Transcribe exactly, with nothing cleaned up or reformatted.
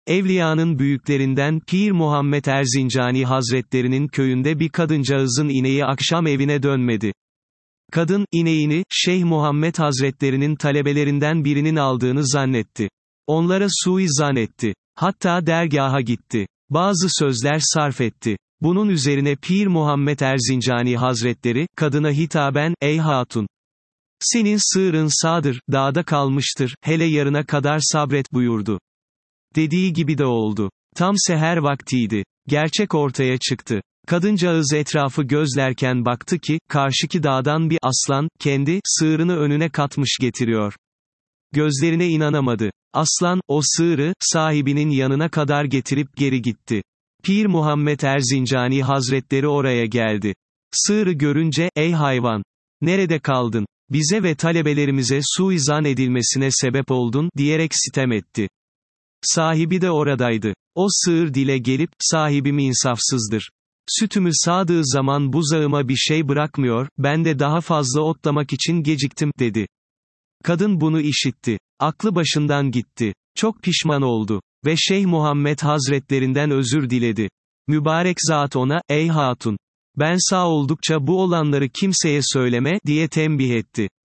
Evliyanın büyüklerinden Pir Muhammed Erzincani Hazretlerinin köyünde bir kadıncağızın ineği akşam evine dönmedi. Kadın, ineğini, Şeyh Muhammed Hazretlerinin talebelerinden birinin aldığını zannetti. Onlara suizan etti. Hatta dergaha gitti. Bazı sözler sarf etti. Bunun üzerine Pir Muhammed Erzincani Hazretleri, kadına hitaben, ey hatun! Senin sığırın sağdır, dağda kalmıştır, hele yarına kadar sabret buyurdu. Dediği gibi de oldu. Tam seher vaktiydi. Gerçek ortaya çıktı. Kadıncağız etrafı gözlerken baktı ki, karşıki dağdan bir aslan, kendi, sığırını önüne katmış getiriyor. Gözlerine inanamadı. Aslan, o sığırı, sahibinin yanına kadar getirip geri gitti. Pir Muhammed Erzincani Hazretleri oraya geldi. Sığırı görünce, ey hayvan! Nerede kaldın? Bize ve talebelerimize suizan edilmesine sebep oldun, diyerek sitem etti. Sahibi de oradaydı. O sığır dile gelip, sahibim insafsızdır. Sütümü sağdığı zaman buzağıma bir şey bırakmıyor, ben de daha fazla otlamak için geciktim, dedi. Kadın bunu işitti. Aklı başından gitti. Çok pişman oldu. Ve Şeyh Muhammed Hazretlerinden özür diledi. Mübarek zat ona, ey hatun! Ben sağ oldukça bu olanları kimseye söyleme, diye tembih etti.